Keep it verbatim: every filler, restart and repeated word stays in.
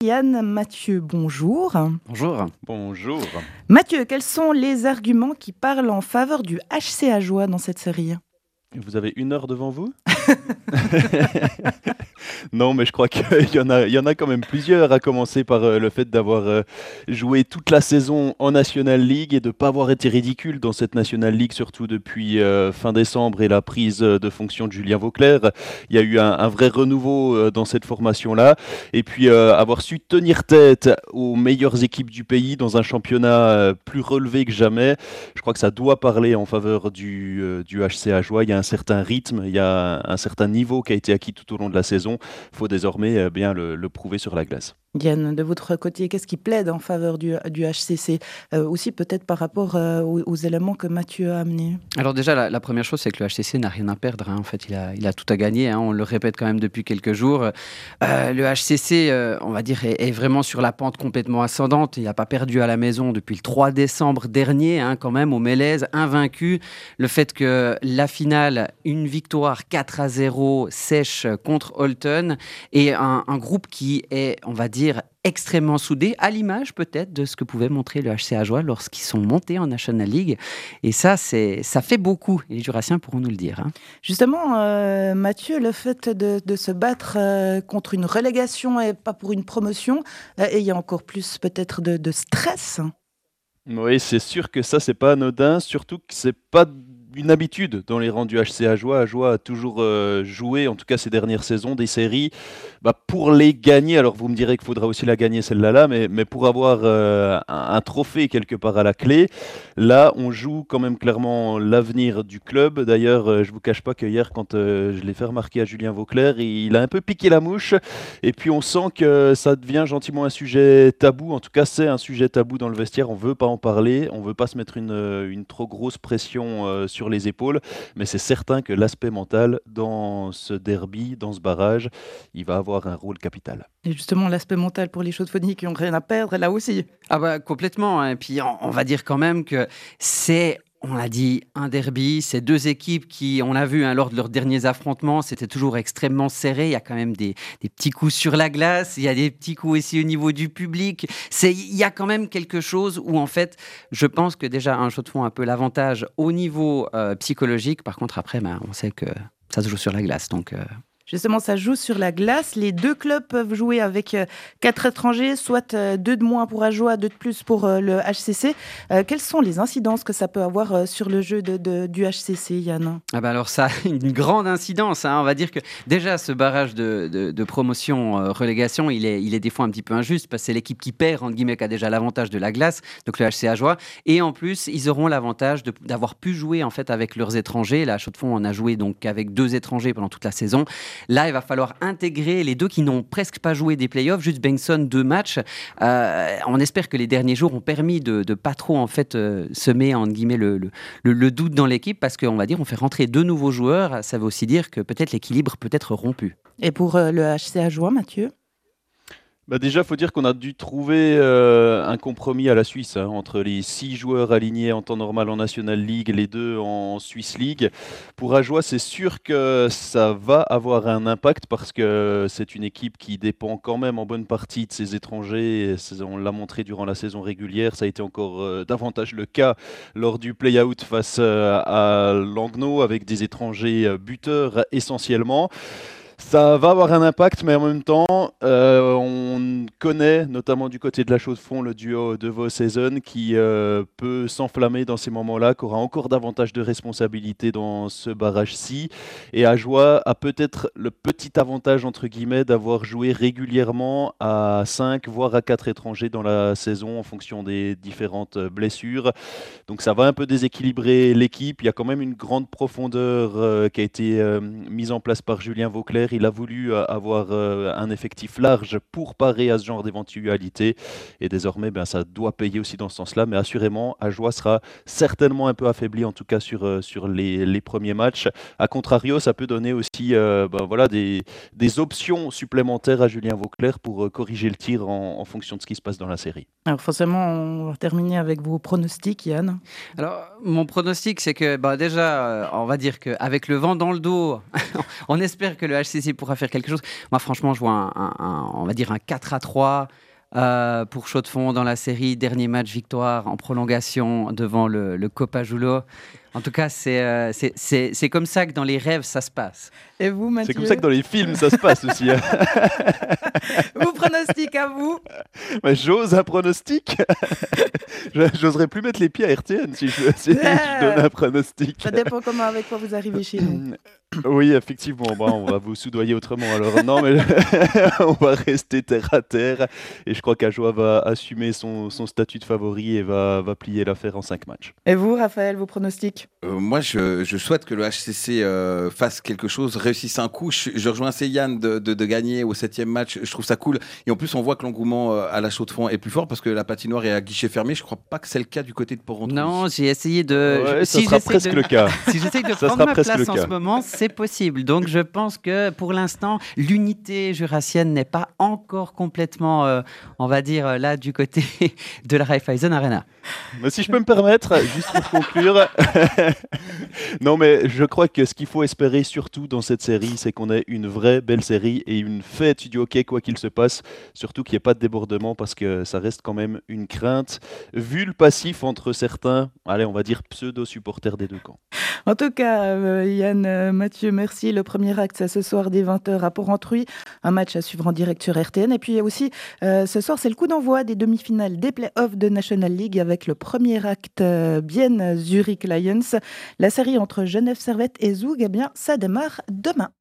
Yann, Mathieu, bonjour. Bonjour. Bonjour. Mathieu, quels sont les arguments qui parlent en faveur du H C Ajoie dans cette série ? Vous avez une heure devant vous? Non, mais je crois qu'il y en a, il y en a quand même plusieurs, à commencer par euh, le fait d'avoir euh, joué toute la saison en National League et de ne pas avoir été ridicule dans cette National League, surtout depuis euh, fin décembre et la prise de fonction de Julien Vauclair. Il y a eu un, un vrai renouveau euh, dans cette formation-là. Et puis euh, avoir su tenir tête aux meilleures équipes du pays dans un championnat euh, plus relevé que jamais, je crois que ça doit parler en faveur du, euh, du H C Ajoie. Il y a un certain rythme, il y a un certain niveau qui a été acquis tout au long de la saison. Il faut désormais euh, bien le, le prouver sur la glace. Yann, de votre côté, qu'est-ce qui plaide en faveur du, du H C C euh, aussi peut-être par rapport euh, aux, aux éléments que Mathieu a amenés? Alors déjà, la, la première chose, c'est que le H C C n'a rien à perdre. Hein. En fait, il a, il a tout à gagner. Hein. On le répète quand même depuis quelques jours. Euh, le H C C, euh, on va dire, est, est vraiment sur la pente complètement ascendante. Il n'a pas perdu à la maison depuis le trois décembre dernier, hein, quand même, au Mélèze, invaincu. Le fait que la finale, une victoire quatre à zéro sèche contre Holton, et un, un groupe qui est, on va dire, extrêmement soudé, à l'image peut-être de ce que pouvait montrer le H C Ajoie lorsqu'ils sont montés en National League. Et ça, c'est, ça fait beaucoup. Et les Jurassiens pourront nous le dire. Hein. Justement, euh, Mathieu, le fait de, de se battre euh, contre une relégation et pas pour une promotion, euh, et il y a encore plus peut-être de, de stress. Oui, c'est sûr que ça, c'est pas anodin, surtout que c'est pas une habitude dans les rangs du H C Ajoie. Ajoie a toujours euh, joué, en tout cas ces dernières saisons, des séries bah, pour les gagner. Alors vous me direz qu'il faudra aussi la gagner celle-là, là, mais, mais pour avoir euh, un, un trophée quelque part à la clé, là on joue quand même clairement l'avenir du club. D'ailleurs, euh, je vous cache pas que hier, quand euh, je l'ai fait remarquer à Julien Vauclair, il a un peu piqué la mouche, et puis on sent que ça devient gentiment un sujet tabou. En tout cas, c'est un sujet tabou dans le vestiaire. On veut pas en parler, on veut pas se mettre une, une trop grosse pression euh, sur sur les épaules, mais c'est certain que l'aspect mental dans ce derby, dans ce barrage, il va avoir un rôle capital. Et justement, l'aspect mental pour les Chaudes-Fonnies qui n'ont rien à perdre, là aussi. Ah bah complètement. Et puis on, on va dire quand même que c'est... On l'a dit, un derby, c'est deux équipes qui, on l'a vu hein, lors de leurs derniers affrontements, c'était toujours extrêmement serré. Il y a quand même des, des petits coups sur la glace, il y a des petits coups aussi au niveau du public. C'est, il y a quand même quelque chose où, en fait, je pense que déjà, un Chaux-de-Fonds a un peu l'avantage au niveau euh, psychologique. Par contre, après, ben, on sait que ça se joue sur la glace. Donc... Euh... Justement, ça joue sur la glace. Les deux clubs peuvent jouer avec euh, quatre étrangers, soit euh, deux de moins pour Ajoie, deux de plus pour euh, le H C C. Euh, quelles sont les incidences que ça peut avoir euh, sur le jeu de, de, du H C C, Yann? Ah bah alors ça a une grande incidence. Hein. On va dire que déjà, ce barrage de, de, de promotion-relégation, euh, il, est, il est des fois un petit peu injuste parce que c'est l'équipe qui perd, entre guillemets, qui a déjà l'avantage de la glace, donc le H C Ajoie. Et en plus, ils auront l'avantage de, d'avoir pu jouer en fait, avec leurs étrangers. Là, à Chaux-de-Fonds, on a joué donc, avec deux étrangers pendant toute la saison. Là, il va falloir intégrer les deux qui n'ont presque pas joué des playoffs, juste Bengtson, deux matchs. Euh, on espère que les derniers jours ont permis de ne pas trop en fait, euh, semer entre guillemets, le, le, le, le doute dans l'équipe parce qu'on va dire on fait rentrer deux nouveaux joueurs. Ça veut aussi dire que peut-être l'équilibre peut être rompu. Et pour euh, le H C Ajoie, Mathieu? Bah déjà, il faut dire qu'on a dû trouver euh, un compromis à la Suisse hein, entre les six joueurs alignés en temps normal en National League et les deux en Swiss League. Pour Ajoie, c'est sûr que ça va avoir un impact parce que c'est une équipe qui dépend quand même en bonne partie de ses étrangers. On l'a montré durant la saison régulière, ça a été encore euh, davantage le cas lors du play-out face euh, à Langnau avec des étrangers euh, buteurs essentiellement. Ça va avoir un impact, mais en même temps, euh, on connaît, notamment du côté de la Chaux-de-Fonds, le duo de Vos-Saison qui euh, peut s'enflammer dans ces moments-là, qui aura encore davantage de responsabilités dans ce barrage-ci. Et Ajoie a peut-être le petit avantage, entre guillemets, d'avoir joué régulièrement à cinq, voire à quatre étrangers dans la saison en fonction des différentes blessures. Donc ça va un peu déséquilibrer l'équipe. Il y a quand même une grande profondeur euh, qui a été euh, mise en place par Julien Vauclair. Il a voulu euh, avoir euh, un effectif large pour parer à ce genre d'éventualité. Et désormais, ben, ça doit payer aussi dans ce sens-là. Mais assurément, Ajoie sera certainement un peu affaibli, en tout cas sur, euh, sur les, les premiers matchs. A contrario, ça peut donner aussi euh, ben, voilà, des, des options supplémentaires à Julien Vauclair pour euh, corriger le tir en, en fonction de ce qui se passe dans la série. Alors forcément, on va terminer avec vos pronostics, Yann. Alors, mon pronostic, c'est que bah, déjà, euh, on va dire qu'avec le vent dans le dos, on espère que le H C C C pourra faire quelque chose. Moi, franchement, je vois un, un- un- on va dire un quatre à trois euh, pour Chaux-de-Fonds dans la série. Dernier match, victoire en prolongation devant le, le Copa Julo. En tout cas, c'est, euh, c'est, c'est, c'est comme ça que dans les rêves, ça se passe. Et vous, Mathieu? C'est comme ça que dans les films, ça se passe aussi. Hein. Vos pronostics à vous? Mais j'ose un pronostic. Je- J'oserais plus mettre les pieds à R T N si je, si je donne un pronostic. Ça dépend comment, avec quoi vous arrivez chez nous. Oui, effectivement. Bon, on va vous soudoyer autrement. Alors non, mais on va rester terre à terre. Et je crois qu'Ajoie va assumer son, son statut de favori et va, va plier l'affaire en cinq matchs. Et vous, Raphaël, vos pronostics? Euh, moi, je, je souhaite que le H C C euh, fasse quelque chose, réussisse un coup. Je, je rejoins Yann de, de, de gagner au septième match. Je trouve ça cool. Et en plus, on voit que l'engouement euh, à la Chaux-de-Fonds est plus fort parce que la patinoire est à guichet fermé. Je crois pas que c'est le cas du côté de Port-Rontruy. Non, j'ai essayé de. Ouais, je- ça si sera j'essaie presque de- le cas. Si j'essaie de Ça prendre sera ma presque place le en cas. ce moment, c'est possible. Donc je pense que pour l'instant, l'unité jurassienne n'est pas encore complètement, euh, on va dire, euh, là du côté de la Raiffeisen Arena. Mais si je peux me permettre, juste pour conclure, non mais je crois que ce qu'il faut espérer surtout dans cette série, c'est qu'on ait une vraie belle série et une fête du hockey quoi qu'il se passe, surtout qu'il n'y ait pas de débordement parce que ça reste quand même une crainte, vu le passif entre certains, allez on va dire pseudo-supporters des deux camps. En tout cas, euh, Yann, euh, Mathieu, merci. Le premier acte, c'est ce soir dès vingt heures à Port-Rentruy. Un match à suivre en direct sur R T N. Et puis aussi, euh, ce soir, c'est le coup d'envoi des demi-finales des play-offs de National League avec le premier acte euh, Bienne Zurich Lions. La série entre Genève Servette et Zoug, eh bien, ça démarre demain.